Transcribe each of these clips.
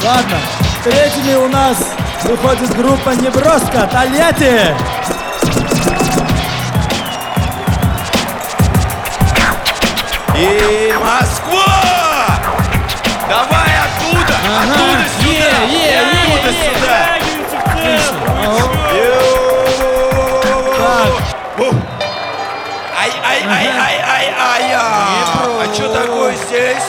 Ладно, третьими у нас выходит группа Неброска, Тольятти. И Москва! Давай оттуда! Оттуда сюда! Ай-ай-ай-ай-ай-ай-ай! А что такое здесь?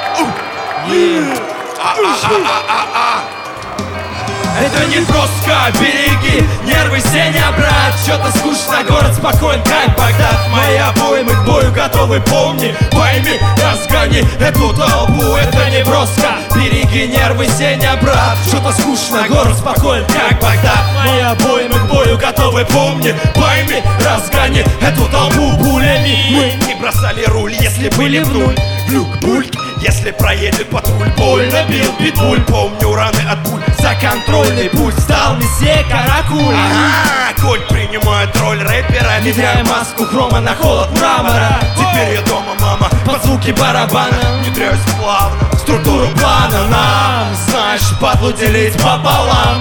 Это не просто, береги нервы, Сеня, брат. Что-то скучно, город спокоен, как Багдад. Мои обоймы к бою готовы, помни, пойми, разгони эту толпу. Это не просто, береги нервы, Сеня, брат. Что-то скучно, город спокоен, как Багдад. Мои обоймы к бою готовы, помни, пойми, разгони эту толпу пулями. Мы не бросали руль, если были в нуль. Глюк, бульк, если проедет патруль. Больно бил питбуль, помню раны от пуль. За контрольный путь стал месье Каракуль. Ага, Коль принимает роль рэпера, внедряя маску хрома на холод мрамора. Теперь я дома, мама, под звуки барабана внедряюсь плавно в структуру плана. Нам, знаешь, падлу делить пополам.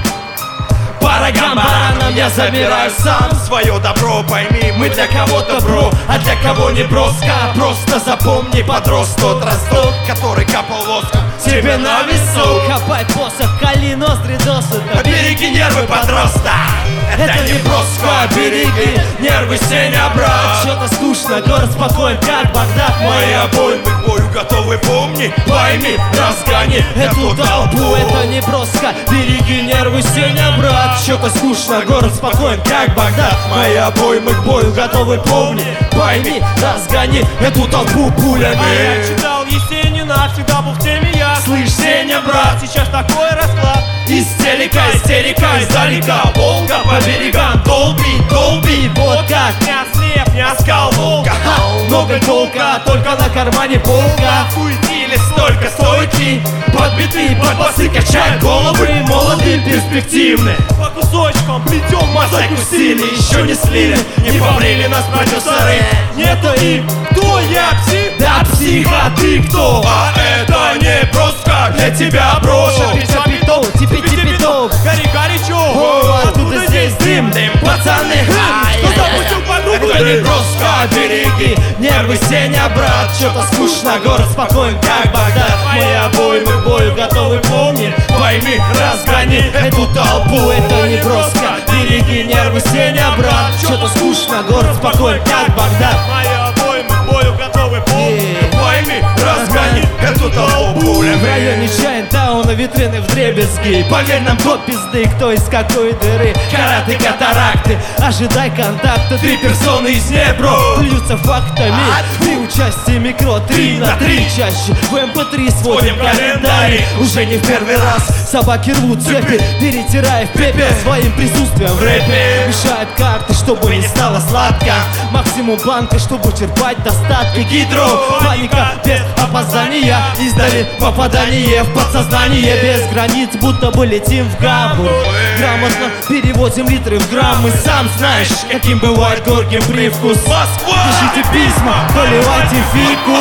По рогам баранам я забираю сам свое добро. Пойми, мы для кого-то бро, а для кого не броска. Просто запомни, подрос тот росток, который капал воском тебе на висок. Копай посох, кали ноздри досуха. Береги нервы, подросток. Это не просто, береги нервы, Сеня, брат. Что-то скучно, город спокоен, как Багдад. Мои обоймы к бою готовы, помни, пойми, разгони эту толпу. Это не просто, береги нервы, Сеня, брат. Что-то скучно, город спокоен, как Багдад. Мои обоймы к бою готовы, помни, пойми, разгони эту толпу пулями. Я читал Есенина, всегда был в теме я. Слышь, Сеня, брат, Сейчас такой расклад. истерика, издалека. Волга по берегам, долби, долби. Вот как Не ослеп, не оскал волка. много толка, только на кармане полка. Или столько стойки, подбитые под басы качают головы. Молодые, перспективные, По кусочкам плетем мозаику стили, еще не слили, не побрили нас продюсеры. Это им, кто я, псих? Да псих, а ты кто? А это не просто для тебя, бро. Шапито, типи-типито. Гори горячо. О, откуда здесь дым? Пацаны, Кто запустил подругу? это не просто, береги нервы, Сеня, брат. Что-то скучно, город спокоен, как Багдад. Мои обоймы к бою готовы, помни, пойми, разгони эту толпу. Это не просто, береги нервы, Сеня, брат. Что-то скучно, город спокоен, как Багдад. Мои обоймы к бою готовы, помни. Пойми, разгони эту толпу. В районе Чайнтауна витрины вдребезги. Поверь нам, код пизды, кто из какой дыры. Караты, катаракты, Ожидай контакта. 3 персоны из небро. Плюются фактами. 3 участия микро, 3 на 3 чаще. В МП3 сводим календарь. Уже не в первый раз. Собаки рвут цепи, перетирая в пепел своим присутствием в рэпе. Мешают карты, чтобы не стало сладко. Максимум банка, чтобы черпать достатки. Гидро, Паника без опоздания. Издали попадание в подсознание. Без границ, будто бы летим в Гамбург. Грамотно переводим литры в граммы. Сам знаешь, каким бывает горьким привкус. Москва! Пишите письма, поливайте фику.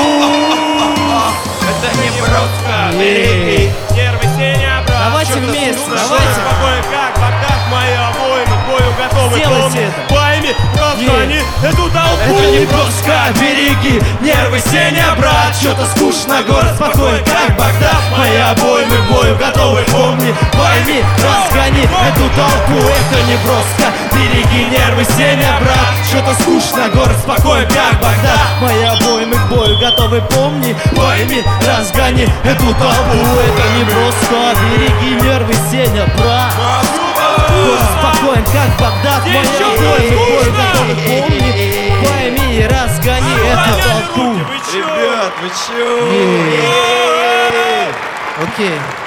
Это не просто, береги. Нервы, Сеня, брат. Давайте Что-то вместе, скучно, давайте. спокоен, как Багдад. Мои обоймы к бою готовы, Сделайте помни. это. Пойми, разгони эту толпу. Это не просто, береги нервы, Сеня, брат. Что-то скучно, город спокоен, как Багдад. Мои обоймы к бою готовы, помни, пойми, разгони эту толпу. Это не просто, береги нервы, Сеня, брат. Что-то скучно, город спокоен, как Багдад. Мои обоймы к бою готовы, помни. Пойми, разгони эту толпу. Это не просто, береги нервы, Сеня, брат. Город спокоен, как Багдад. Мои обоймы к бою готовы, помни. Пойми и разгони эту толпу. Вы чё? Ребят, вы чё? Окей.